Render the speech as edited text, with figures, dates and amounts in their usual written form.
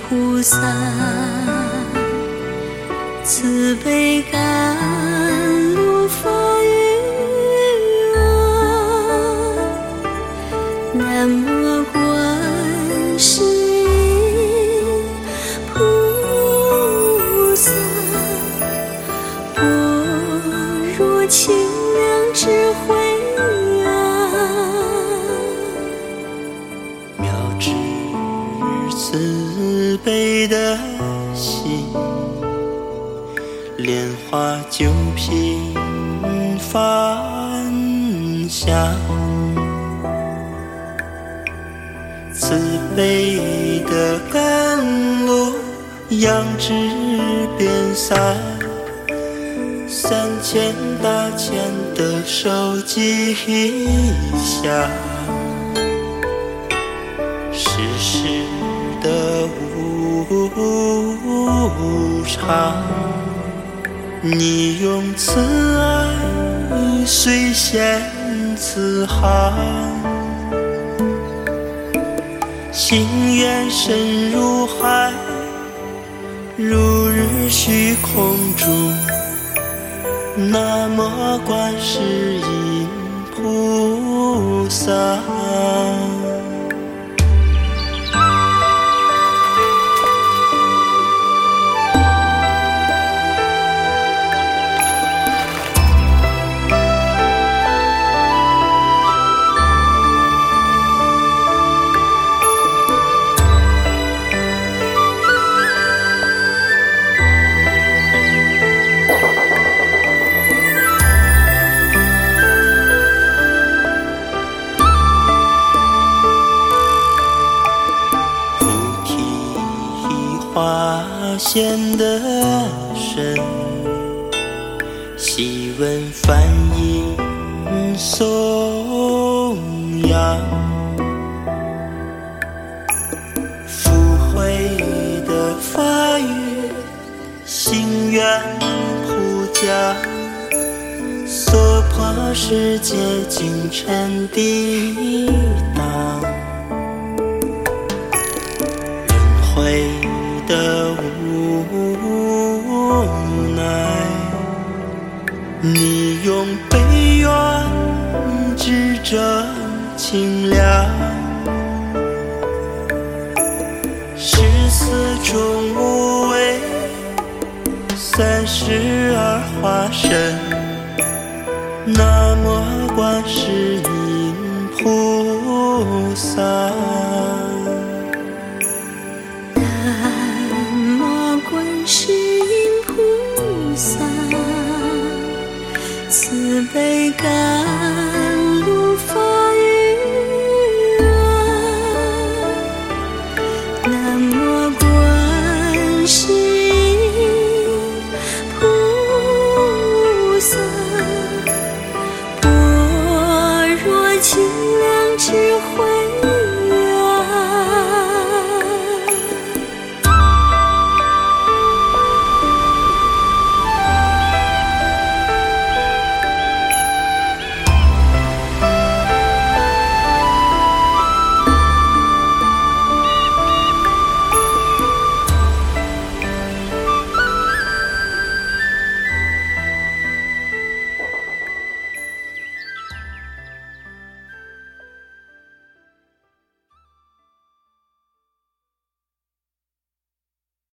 菩萨，慈悲甘露发于我。南无观世音菩萨，般若清凉智慧啊， 妙智慈悲的心，莲花就平凡香，慈悲的甘露扬枝遍散，3000大千的手吉祥，世事的无常，你用慈爱随现慈航，心愿深如海，如日虚空中。南无观世音菩萨。花现的身，细闻梵音颂扬，福慧的法语，心愿普降，娑婆世界精尘涤荡，会的无奈，你用悲愿执着清凉，十四种无畏，32化身。